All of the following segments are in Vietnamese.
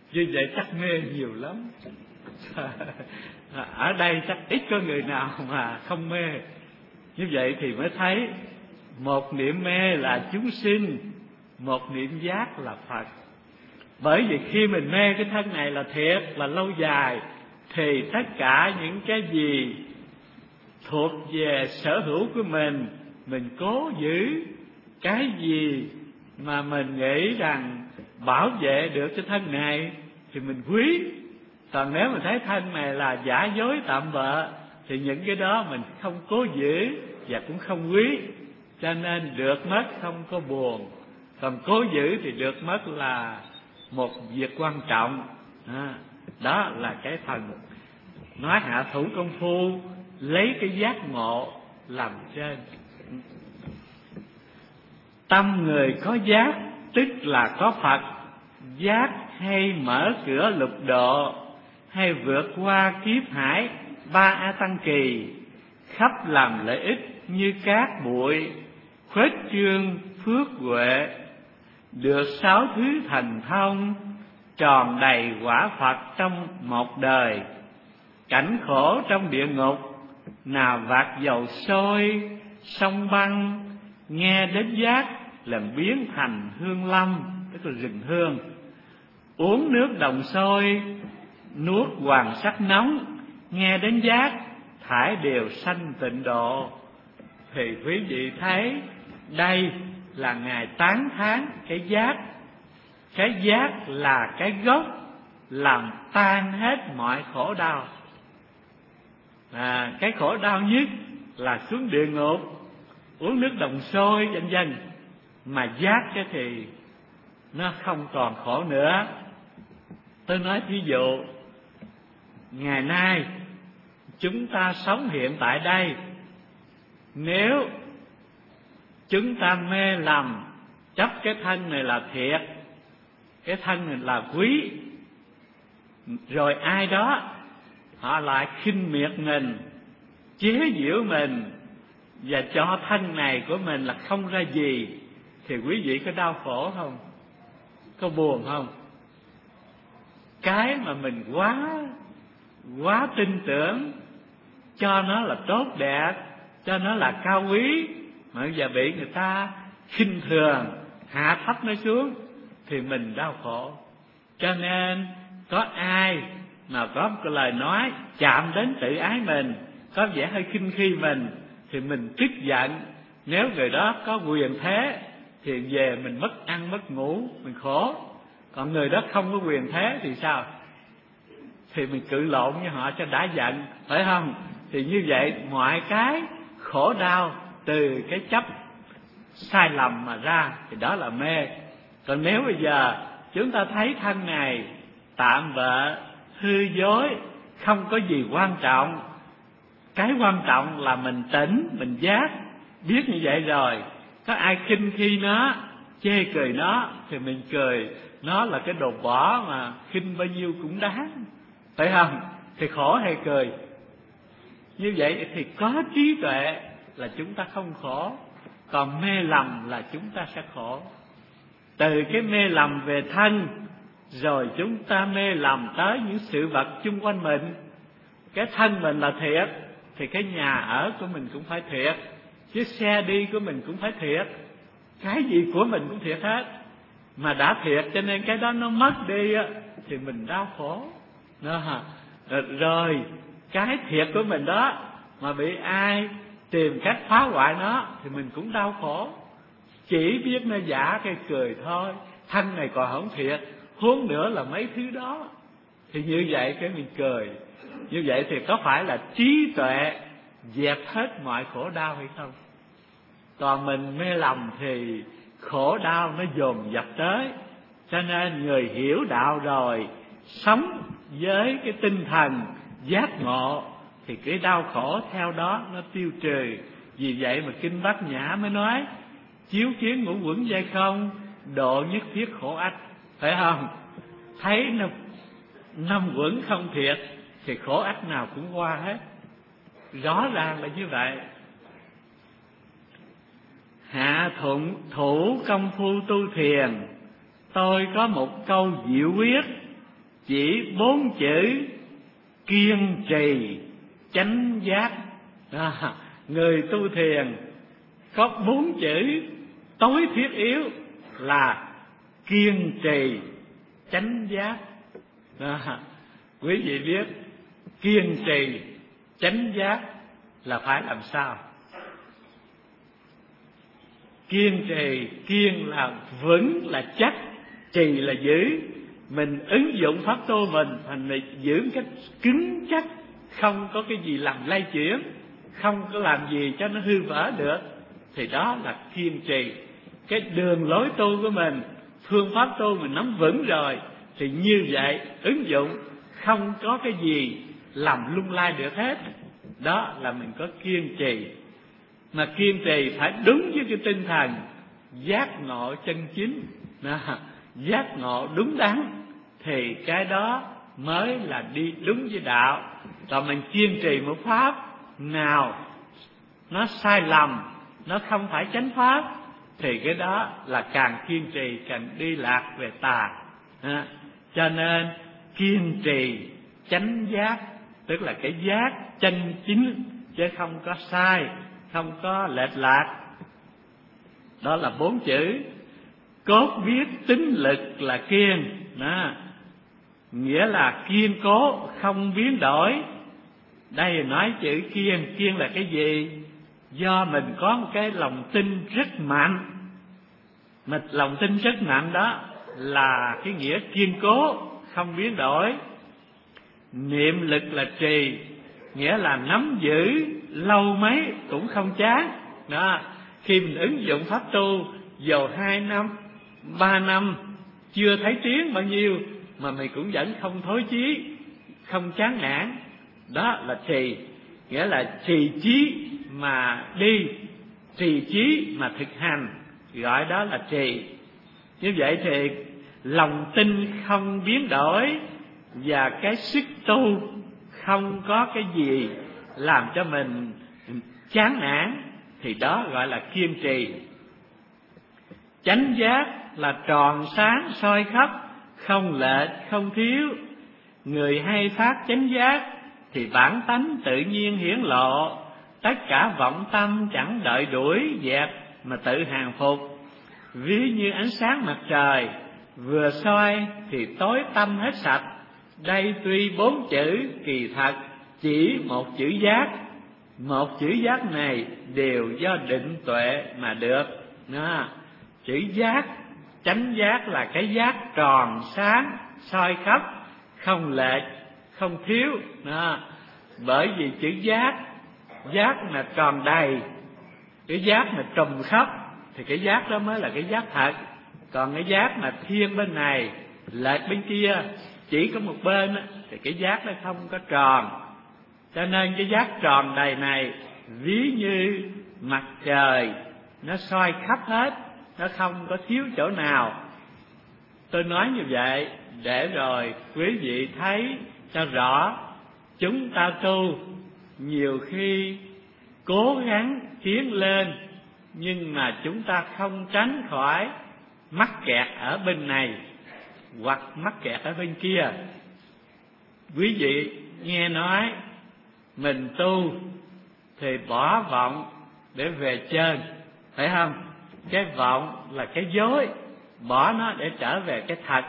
Như vậy chắc mê nhiều lắm. Ở đây chắc ít có người nào mà không mê. Như vậy thì mới thấy một niệm mê là chúng sinh, một niệm giác là Phật. Bởi vì khi mình mê cái thân này là thiệt, là lâu dài, thì tất cả những cái gì thuộc về sở hữu của mình cố giữ. Cái gì mà mình nghĩ rằng bảo vệ được cái thân này thì mình quý. Còn nếu mình thấy thân này là giả dối tạm bợ thì những cái đó mình không cố giữ và cũng không quý. Cho nên được mất không có buồn, còn cố giữ thì được mất là một việc quan trọng. Đó là cái phần nói hạ thủ công phu, lấy cái giác ngộ làm trên. Tâm người có giác tức là có Phật. Giác hay mở cửa lục độ, hay vượt qua kiếp hải ba a tăng kỳ, khắp làm lợi ích như cát bụi, khuếch trương phước huệ, được sáu thứ thần thông, tròn đầy quả Phật trong một đời. Cảnh khổ trong địa ngục, nào vạc dầu sôi sông băng, nghe đến giác làm biến thành hương lâm, tức là rừng hương. Uống nước đồng sôi, nuốt hoàng sắc nóng, nghe đến giác thải đều sanh tịnh độ. Thì quý vị thấy đây là Ngài tán thán cái giác. Cái giác là cái gốc làm tan hết mọi khổ đau. Cái khổ đau nhất là xuống địa ngục, uống nước đồng sôi vân vân. Mà giác cái thì nó không còn khổ nữa. Tôi nói thí dụ, ngày nay chúng ta sống hiện tại đây, nếu chúng ta mê lầm chấp cái thân này là thiệt, cái thân này là quý, rồi ai đó họ lại khinh miệt mình, chế giễu mình và cho thân này của mình là không ra gì, thì quý vị có đau khổ không? Có buồn không? Cái mà mình quá tin tưởng, cho nó là tốt đẹp, cho nó là cao quý, mà bây giờ bị người ta khinh thường, hạ thấp nó xuống, thì mình đau khổ. Cho nên có ai mà có một cái lời nói chạm đến tự ái mình, có vẻ hơi khinh khi mình, thì mình tức giận. Nếu người đó có quyền thế thì về mình mất ăn mất ngủ, mình khổ. Còn người đó không có quyền thế thì sao? Thì mình cự lộn với họ cho đã giận, phải không? Thì như vậy mọi cái khổ đau từ cái chấp sai lầm mà ra, thì đó là mê. Còn nếu bây giờ chúng ta thấy thân này tạm bợ, hư dối, không có gì quan trọng, cái quan trọng là mình tỉnh, mình giác, biết như vậy rồi. Có ai khinh khi nó, chê cười nó, thì mình cười, nó là cái đồ bỏ mà khinh bao nhiêu cũng đáng, phải không? Thì khổ hay cười? Như vậy thì có trí tuệ là chúng ta không khổ, còn mê lầm là chúng ta sẽ khổ. Từ cái mê lầm về thân, rồi chúng ta mê lầm tới những sự vật chung quanh mình. Cái thân mình là thiệt, thì cái nhà ở của mình cũng phải thiệt, chiếc xe đi của mình cũng phải thiệt, cái gì của mình cũng thiệt hết. Mà đã thiệt cho nên cái đó nó mất đi thì mình đau khổ. Rồi cái thiệt của mình đó mà bị ai tìm cách phá hoại nó thì mình cũng đau khổ. Chỉ biết nó giả cái cười thôi, thân này còn không thiệt, huống nữa là mấy thứ đó. Thì như vậy cái mình cười. Như vậy thì có phải là trí tuệ dẹp hết mọi khổ đau hay không? Còn mình mê lầm thì khổ đau nó dồn dập tới. Cho nên người hiểu đạo rồi, sống với cái tinh thần giác ngộ, thì cái đau khổ theo đó nó tiêu trừ. Vì vậy mà Kinh Bát Nhã mới nói chiếu kiến ngũ uẩn dây không, độ nhất thiết khổ ách, phải không? Thấy năm uẩn không thiệt thì khổ ách nào cũng qua hết. Rõ ràng là như vậy. Hạ thủ công phu tu thiền, tôi có một câu diệu quyết, chỉ 4 chữ kiên trì chánh giác. Người tu thiền có 4 chữ tối thiết yếu là kiên trì chánh giác. Quý vị biết kiên trì chánh giác là phải làm sao? Kiên trì, kiên là vững là chắc, trì là giữ. Mình ứng dụng pháp tu mình giữ cách cứng chắc, không có cái gì làm lay chuyển, không có làm gì cho nó hư vỡ được, thì đó là kiên trì. Cái đường lối tu của mình, phương pháp tu mình nắm vững rồi thì như vậy ứng dụng không có cái gì làm lung lay được hết. Đó là mình có kiên trì. Mà kiên trì phải đúng với cái tinh thần giác ngộ chân chính, giác ngộ đúng đắn, thì cái đó mới là đi đúng với đạo. Còn mình kiên trì một pháp nào nó sai lầm, nó không phải chánh pháp, thì cái đó là càng kiên trì càng đi lạc về tà. Cho nên kiên trì chánh giác tức là cái giác chân chính, chứ không có sai, không có lệch lạc. Đó là 4 chữ. Cốt viết tính lực là kiên, nghĩa là kiên cố không biến đổi. Đây nói chữ kiên, kiên là cái gì? Do mình có một cái lòng tin rất mạnh. Mà lòng tin rất mạnh đó là cái nghĩa kiên cố không biến đổi. Niệm lực là trì, nghĩa là nắm giữ lâu mấy cũng không chán. Đó, khi mình ứng dụng pháp tu dù 2 năm, 3 năm chưa thấy tiến bao nhiêu mà mình cũng vẫn không thối chí, không chán nản. Đó là trì, nghĩa là trì chí mà đi, trì chí mà thực hành, gọi đó là trì. Như vậy thì lòng tin không biến đổi và cái sức tu không có cái gì làm cho mình chán nản, thì đó gọi là kiên trì. Chánh giác là tròn sáng soi khắp, không lệch không thiếu. Người hay phát chánh giác thì bản tánh tự nhiên hiển lộ, tất cả vọng tâm chẳng đợi đuổi dẹp mà tự hàng phục. Ví như ánh sáng mặt trời, vừa soi thì tối tăm hết sạch. Đây tuy 4 chữ, kỳ thật chỉ một chữ giác. Một chữ giác này đều do định tuệ mà được. Chữ giác, chánh giác là cái giác tròn sáng soi khắp, không lệch không thiếu. Bởi vì chữ giác, giác mà tròn đầy, cái giác mà trùm khắp thì cái giác đó mới là cái giác thật. Còn cái giác mà thiên bên này lệch bên kia, chỉ có một bên thì cái giác nó không có tròn. Cho nên cái giác tròn đầy này ví như mặt trời, nó soi khắp hết, nó không có thiếu chỗ nào. Tôi nói như vậy để rồi quý vị thấy cho rõ. Chúng ta tu nhiều khi cố gắng tiến lên, nhưng mà chúng ta không tránh khỏi mắc kẹt ở bên này hoặc mắc kẹt ở bên kia. Quý vị nghe nói mình tu thì bỏ vọng để về trên, phải không? Cái vọng là cái dối, bỏ nó để trở về cái thật.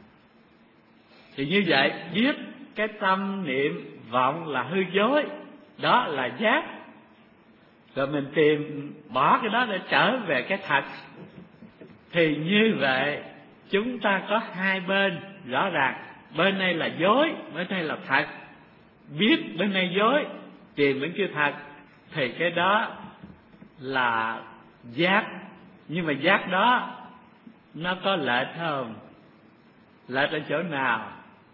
Thì như vậy biết cái tâm niệm vọng là hư dối, đó là giác. Rồi mình tìm bỏ cái đó để trở về cái thật. Thì như vậy chúng ta có hai bên rõ ràng, bên này là dối, bên này là thật. Biết bên này dối, tìm bên kia thật, thì cái đó là giác. Nhưng mà giác đó nó có lệch không? Lệch ở chỗ nào?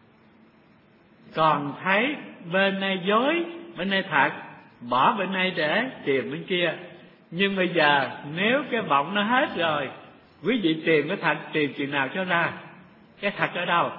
Còn thấy bên này dối, bên này thật, bỏ bên này để tìm bên kia. Nhưng bây giờ nếu cái vọng nó hết rồi, quý vị tìm cái thật, tìm chừng nào cho ra? Cái thật ở đâu?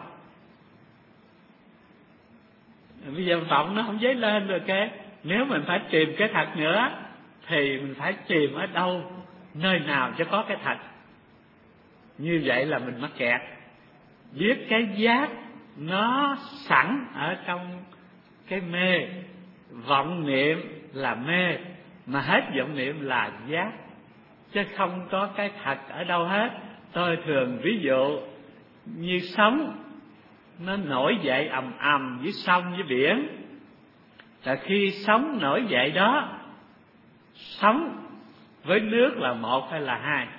Bây giờ vọng nó không dấy lên rồi. Nếu mình phải tìm cái thật nữa thì mình phải tìm ở đâu, nơi nào cho có cái thật. Như vậy là mình mắc kẹt. Biết cái giác nó sẵn ở trong cái mê. Vọng niệm là mê, mà hết vọng niệm là giác, chứ không có cái thật ở đâu hết. Tôi thường ví dụ như sóng nó nổi dậy ầm ầm với sông với biển. Là khi sóng nổi dậy đó, sóng với nước là một hay là hai?